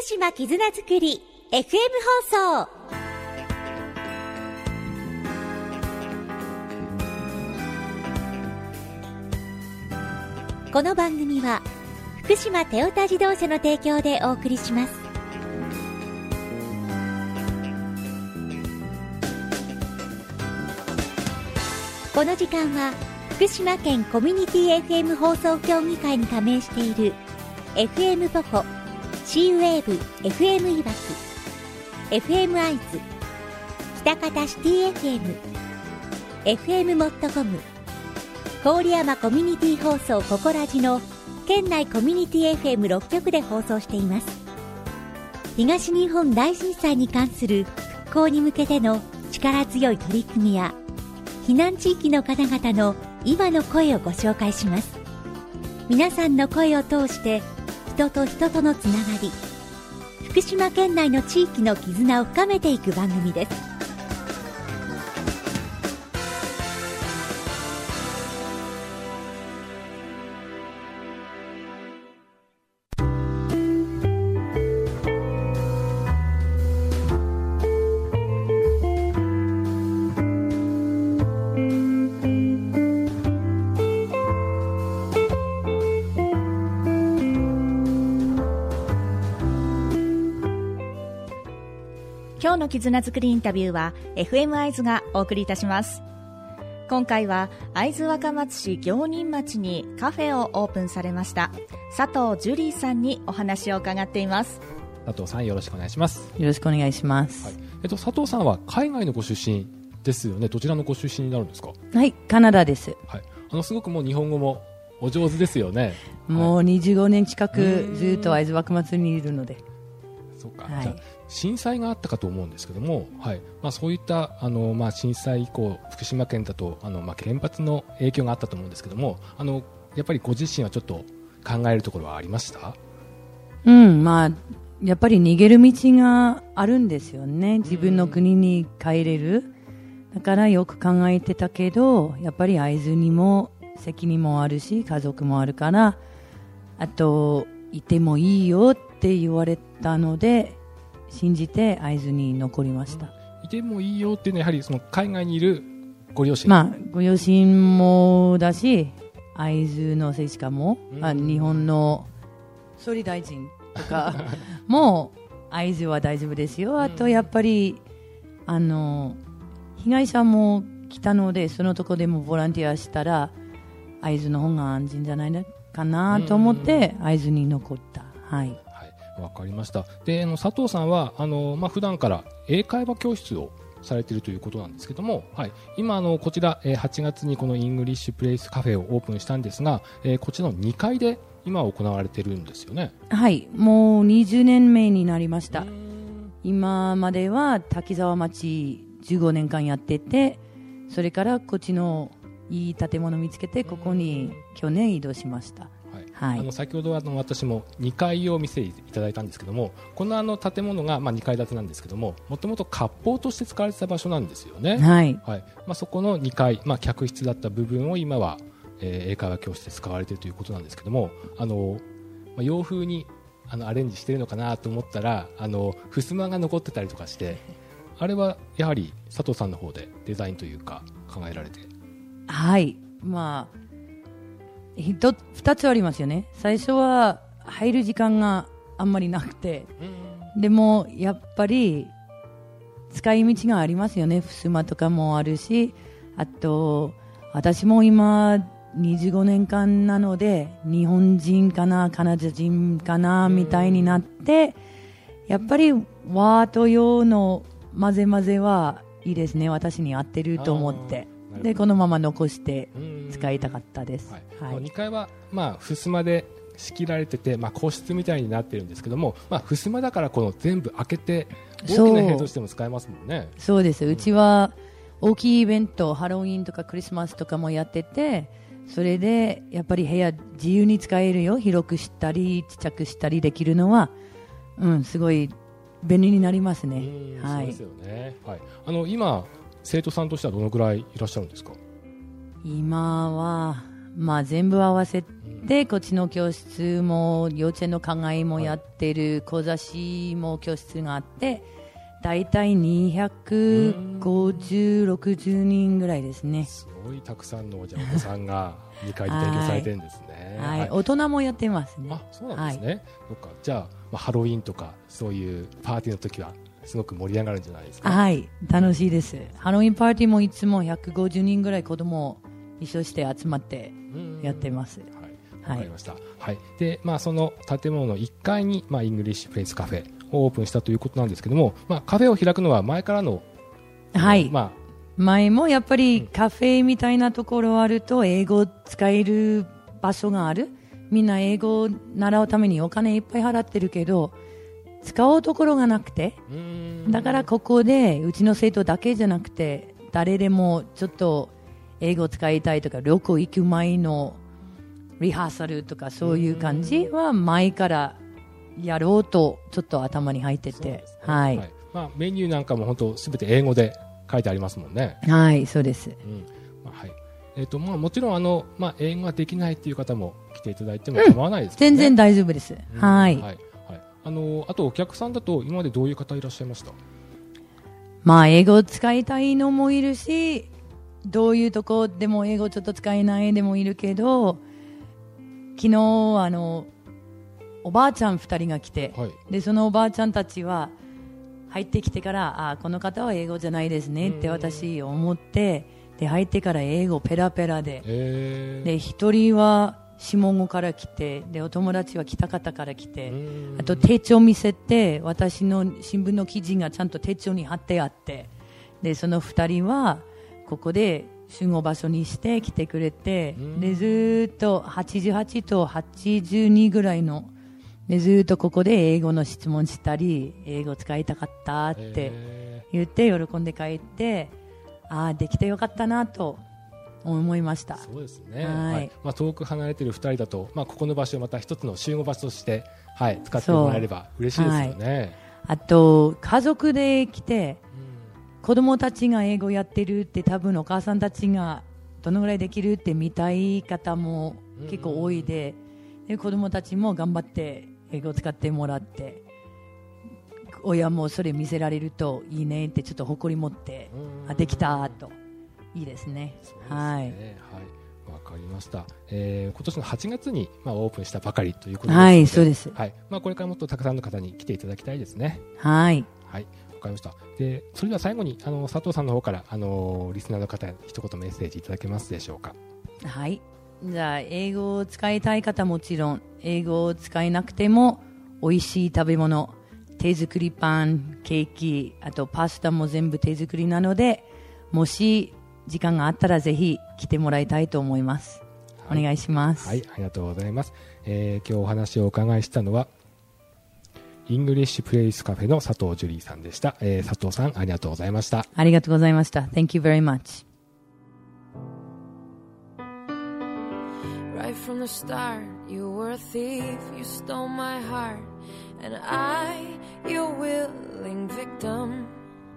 島絆づくり FM 放送。この番組は福島テオタ自動車の提供でお送りします。この時間は福島県コミュニティ FM 放送協議会に加盟している FM ポコ、シーウェーブ FM いわき、FM アイズ、北方シティ FM、FM モットコム、郡山コミュニティ放送ココラジの県内コミュニティ FM6 局で放送しています。東日本大震災に関する復興に向けての力強い取り組みや避難地域の方々の今の声をご紹介します。皆さんの声を通して人と人とのつながり、福島県内の地域の絆を深めていく番組です。 今日の絆づくりインタビューは FM 会津がお送りいたします。今回は会津若松市行人町にカフェをオープンされました佐藤ジュリーさんにお話を伺っています。 佐藤さん、よろしくお願いします。 よろしくお願いします。 はい、佐藤さんは海外のご出身ですよね。どちらのご出身になるんですか？ はい、カナダです。 はい、すごくもう日本語もお上手ですよね。 もう25年近くずっと会津若松にいるので。 そうか、 はい、 じゃあ震災があったかと思うんですけども、はいそういった震災以降福島県だと原発の影響があったと思うんですけども、やっぱりご自身はちょっと考えるところはありました？ やっぱり逃げる道があるんですよね。自分の国に帰れる。だからよく考えてたけど、やっぱり会津にも責任もあるし家族もあるから、あといてもいいよって言われたので信じて会津に残りました。 いてもいいよっていうのはやはりその海外にいるご両親、 ご両親もだし会津の政治家も、日本の総理大臣とかも会津は大丈夫ですよ。あとやっぱり被害者も来たのでそのとこでもボランティアしたら会津の方が安心じゃないかなと思って会津に残った。はいわかりました。で、佐藤さんは普段から英会話教室をされているということなんですけども、今こちら、8月にこのイングリッシュプレイスカフェをオープンしたんですが、こちらの2階で今行われているんですよね。 はい、もう20年目になりました。今までは滝沢町15年間やってて、それからこっちのいい建物見つけてここに去年移動しました。 先ほど私も2階を見せていただいたんですけども、この建物が2階建てなんですけども、もともと割烹として使われてた場所なんですよね。そこの2階、客室だった部分を今は、英会話教室で使われているということなんですけども、洋風にアレンジしているのかなと思ったら襖が残ってたりとかして、あれはやはり佐藤さんの方でデザインというか考えられて。 はい、2つありますよね。最初は入る時間があんまりなくて、でもやっぱり使い道がありますよね。襖とかもあるし、あと私も今25年間なので日本人かなカナダ人かなみたいになって、やっぱり和と洋の混ぜ混ぜはいいですね。私に合ってると思って、でこのまま残して使いたかったです。 2階は襖で仕切られてて、個室みたいになってるんですけども、襖だから全部開けて大きな部屋としても使えますもんね。 そうです。うちは大きいイベント、ハロウィンとかクリスマスとかもやってて、それでやっぱり部屋自由に使えるよ。広くしたりちっちゃくしたりできるのは、すごい便利になりますね。 そうですよね。今生徒さんとしてはどのくらいいらっしゃるんですか？ 今は全部合わせて、こっちの教室も幼稚園の課外もやってる、講座師も教室があって、だいたい250、60人ぐらいですね。 すごいたくさんのお子さんが2階で勉強されてるんですね。 はい、大人もやってますね。 そうなんですね。じゃあ、ハロウィンとかそういうパーティーの時はすごく盛り上がるんじゃないですか。 はい、楽しいです。ハロウィンパーティーもいつも150人ぐらい子供を一緒して集まってやってます。 わかりました。はい。で、その建物の1階に、イングリッシュプレイスカフェをオープンしたということなんですけども、カフェを開くのは前からの、 はい。前もやっぱりカフェみたいなところあると英語を使える場所がある。みんな英語を習うためにお金いっぱい払ってるけど、使うところがなくて、だからここでうちの生徒だけじゃなくて、誰でもちょっと英語を使いたいとか、旅行行く前のリハーサルとかそういう感じは前からやろうとちょっと頭に入ってて、はい。 メニューなんかも本当すべて英語で書いてありますもんね。 はい、そうです。 はい。もちろん英語ができないっていう方も来ていただいても構わないですかね。 全然大丈夫です。はい。 あとお客さんだと今までどういう方いらっしゃいました？ 英語を使いたいのもいるし、どういうとこでも英語ちょっと使えないでもいるけど、昨日おばあちゃん2人が来て、でそのおばあちゃんたちは入ってきてからこの方は英語じゃないですねって私思って、で入ってから英語ペラペラで、で1人は下郷から来て、でお友達は北方から来て、あと手帳見せて、私の新聞の記事がちゃんと手帳に貼ってあって、でその2人はここで集合場所にして来てくれて、でずっと88と82ぐらいのでずっとここで英語の質問したり、英語使いたかったって言って喜んで帰って、できてよかったなと思いました。 そうですね。遠く離れている2人だと、ここの場所をまた一つの集合場所として、使ってもらえれば嬉しいですよね。 あと家族で来て、子供たちが英語やってるって多分お母さんたちがどのぐらいできるって見たい方も結構多いで、子供たちも頑張って英語を使ってもらって、親もそれ見せられるといいねってちょっと誇り持って、できたといいですね。はい。 わかりました。今年の8月にオープンしたばかりということですので、 はい、そうです。 はい。これからもっとたくさんの方に来ていただきたいですね。 はい。 はい。わかりました。で、それでは最後に佐藤さんの方からリスナーの方に一言メッセージいただけますでしょうか。 はい。じゃあ英語を使いたい方もちろん、英語を使えなくても美味しい食べ物、手作りパン、ケーキ、あとパスタも全部手作りなので、もし時間があったらぜひ来てもらいたいと思います。お願いします。 はい、ありがとうございます。今日お話をお伺いしたのはイングリッシュプレイスカフェの佐藤ジュリーさんでした。佐藤さん、ありがとうございました。 ありがとうございました。Thank you very much. Right from the start, you were a thief, you stole my heart, and I, your willing victim.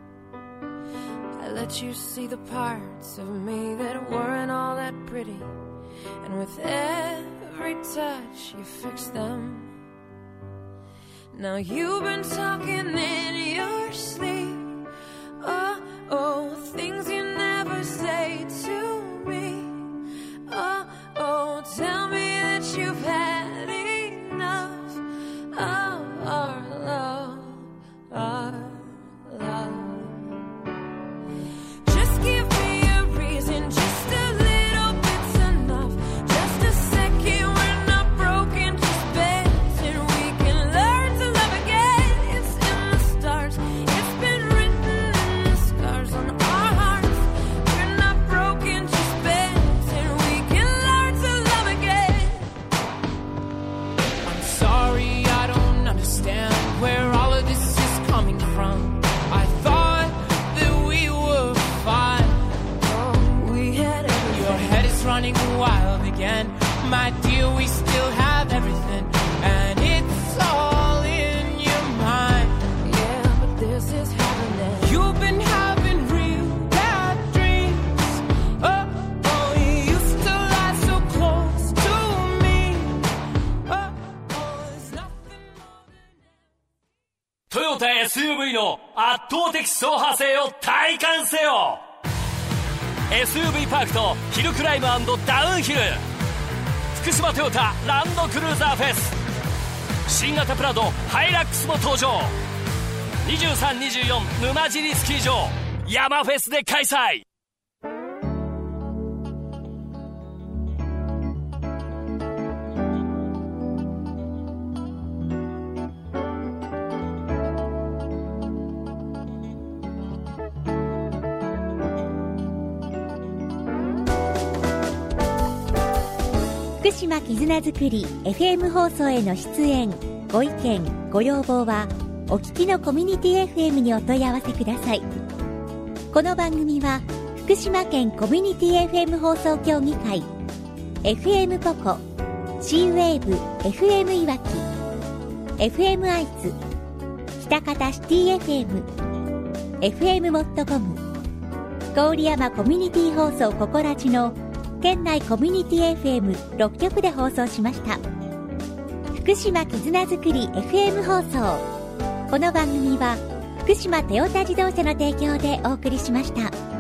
I let you see the parts of me that weren't all that pretty, and with every touch you fixed them. Now you've been talking in your sleep, oh, things you never say to me. Oh, tell me that you've had enough of our love, our love. Just give me a reason, just a little bit's enough. Just a second, we're not broken, just bent, and we can learn to love again. It's in the stars, it's been トヨタ SUV の圧倒的走破性を体感せよ。 SUV パークとヒルクライム&ダウンヒル、福島トヨタランドクルーザーフェス。新型プラドハイラックスも登場。23、24沼尻スキー場山フェスで開催。 福島絆づくり FM 放送への出演ご意見ご要望はお聞きのコミュニティ FM にお問い合わせください。この番組は福島県コミュニティ FM 放送協議会 FM ポコ C-WAVE FM いわき FM アイズ北方シティ FM FM モットコム郡山コミュニティ放送ココラジの県内コミュニティ FM6 局で放送しました。福島絆づくり FM 放送。この番組は福島トヨタ自動車の提供でお送りしました。